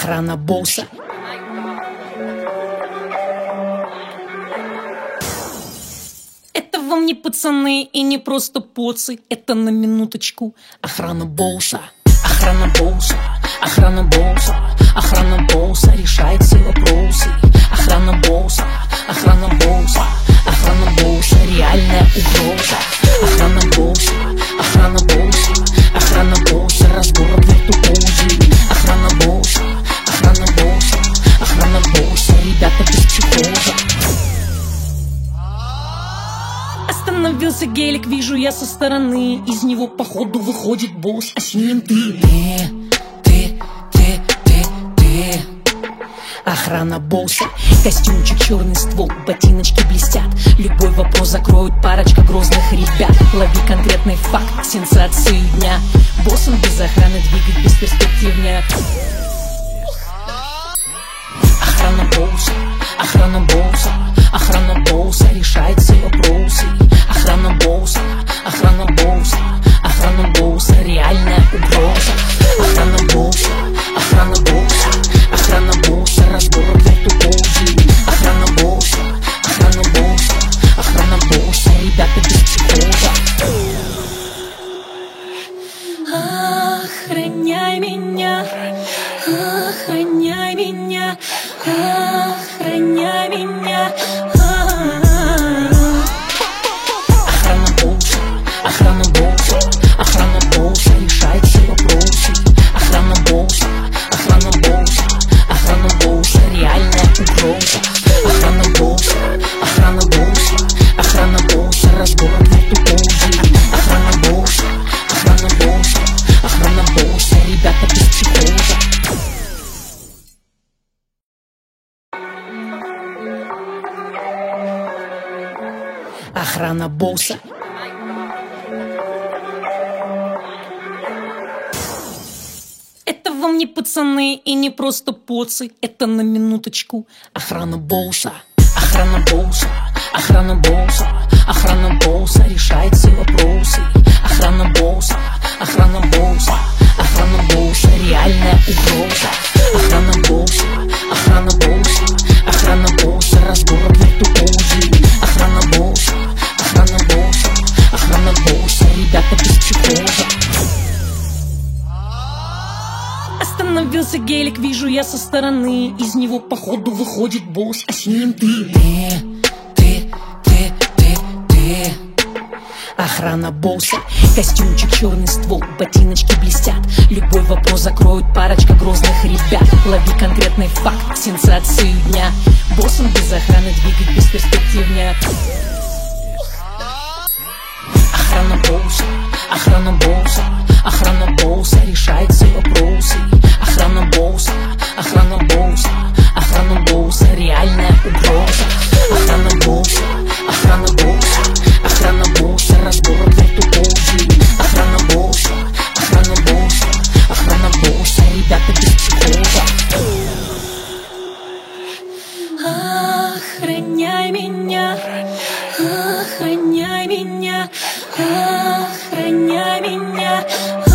Охрана босса. Это вам не пацаны и не просто поцы. Это на минуточку. Охрана босса. Охрана босса. Охрана босса. Охрана босса решает все вопросы. Охрана босса. Охрана босса. Охрана босса реальная угроза. Охрана босса. Охрана босса. Охрана босса разборок виртуозы. Охрана босса. Охрана босса. Охрана босса ребята без психоза. Остановился гелик, вижу я со стороны. Из него походу выходит босс, а с ним ты. Охрана босса, костюмчик, черный ствол, ботиночки блестят. Любой вопрос закроют парочка грозных ребят. Лови конкретный факт, сенсации дня. Боссом без охраны двигать бесперспективнее. Охрана босса, охрана босса. Охрана босса решает все вопросы. Охрана босса, охрана босса. Охрана босса реальная угроза. Охрана босса, охрана босса. Охрана босса разборок виртуозы. Охрана босса, охрана босса. Охрана босса ребята без психоза. Охраняй меня, охраняй меня, охраняй меня. Охрана босса, охрана босса. Охрана босса решает все вопросы. Охрана босса, охрана босса. Охрана босса реальная угроза. Охрана босса, охрана босса. Охрана босса разборок виртуозы. Охрана босса, охрана босса. Охрана босса ребята без психоза. Охрана босса. Это вам не пацаны и не просто поцы. Это на минуточку. Охрана босса. Охрана босса. Охрана босса. Охрана босса решает все вопросы. Охрана босса. Охрана босса. Охрана босса реальная угроза. Охрана босса. Охрана босса. Охрана босса разборок виртуозы. Охрана босса. Охрана босса. Охрана босса ребята без психоза. Остановился гелик, вижу я со стороны. Из него походу выходит босс, а с ним ты. Охрана босса, костюмчик, черный ствол, ботиночки блестят. Любой вопрос закроют парочка грозных ребят. Лови конкретный факт, сенсации дня. Боссом без охраны двигать бесперспективнее. Охрана босса, охрана босса. Охрана босса решает все вопросы. Охрана босса, охрана босса. Охрана босса реальная угроза. Охрана босса, охрана босса. Охрана босса разборок виртуозы. Охрана босса, охрана босса. Охрана босса ребята без психоза. Охраняй меня, охраняй меня, охраняй меня.